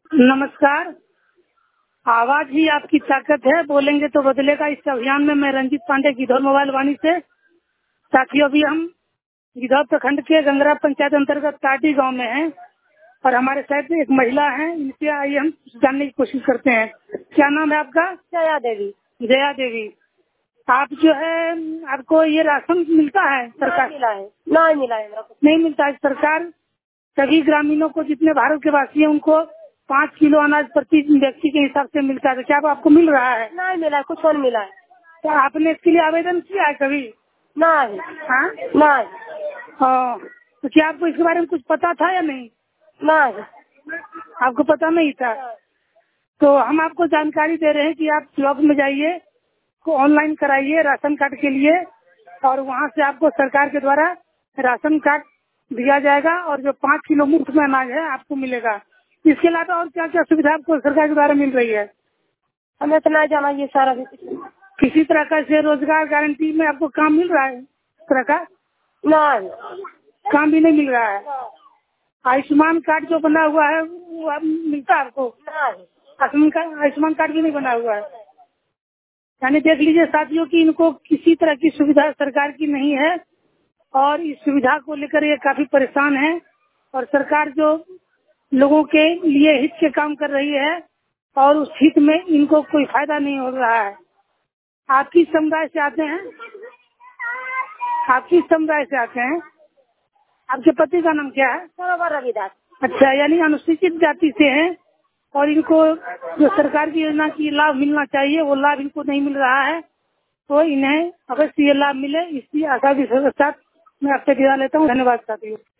नमस्कार। आवाज ही आपकी ताकत है, बोलेंगे तो बदलेगा। इस अभियान में मैं रंजीत पांडे, गिद्धौर मोबाइल वाणी से। साथियों, अभी हम गिद्धौर प्रखंड के गंगरा पंचायत अंतर्गत टाटी गांव में हैं और हमारे साथ एक महिला हैं। इनसे आइए हम जानने की कोशिश करते हैं। क्या नाम है आपका? जया देवी। जया देवी, आप जो है, आपको ये राशन मिलता है सरकार? मिला है? नहीं मिला है, नहीं मिलता है। सरकार सभी ग्रामीणों को, जितने भारत के वासी हैं, उनको 5 किलो अनाज प्रति व्यक्ति के हिसाब से मिलता है। तो क्या आपको मिल रहा है? नहीं मिला है, कुछ और मिला है। तो आपने इसके लिए आवेदन किया है कभी? नहीं। हाँ, नहीं। तो क्या आपको इसके बारे में कुछ पता था या नहीं? नहीं। आपको पता नहीं था? तो हम आपको जानकारी दे रहे हैं कि आप ब्लॉक में जाइए, को ऑनलाइन कराइए राशन कार्ड के लिए, और वहाँ से आपको सरकार के द्वारा राशन कार्ड दिया जाएगा और जो 5 किलो मुफ्त में अनाज है आपको मिलेगा। इसके अलावा और क्या क्या सुविधा आपको सरकार के द्वारा मिल रही है? हमें तो नहीं जाना ये सारा भी। किसी तरह का से रोजगार गारंटी में आपको काम मिल रहा है? इस तरह का नहीं। काम भी नहीं मिल रहा है। आयुष्मान कार्ड जो बना हुआ है वो अब मिलता है आपको? नहीं। आयुष्मान कार्ड भी नहीं बना हुआ है। यानी देख लीजिए साथियों कि इनको किसी तरह की सुविधा सरकार की नहीं है और इस सुविधा को लेकर ये काफी परेशान है। और सरकार जो लोगों के लिए हित के काम कर रही है और उस हित में इनको कोई फायदा नहीं हो रहा है। आप किस समुदाय से आते हैं? आप किस समुदाय से आते हैं? आपके पति का नाम क्या है? सरोवर रविदास। अच्छा, यानी अनुसूचित जाति से हैं और इनको जो सरकार की योजना की लाभ मिलना चाहिए वो लाभ इनको नहीं मिल रहा है। तो इन्हें अवश्य ये लाभ मिले, इसी आशा के साथ मैं आपसे विदा लेता हूँ। धन्यवाद साथियों।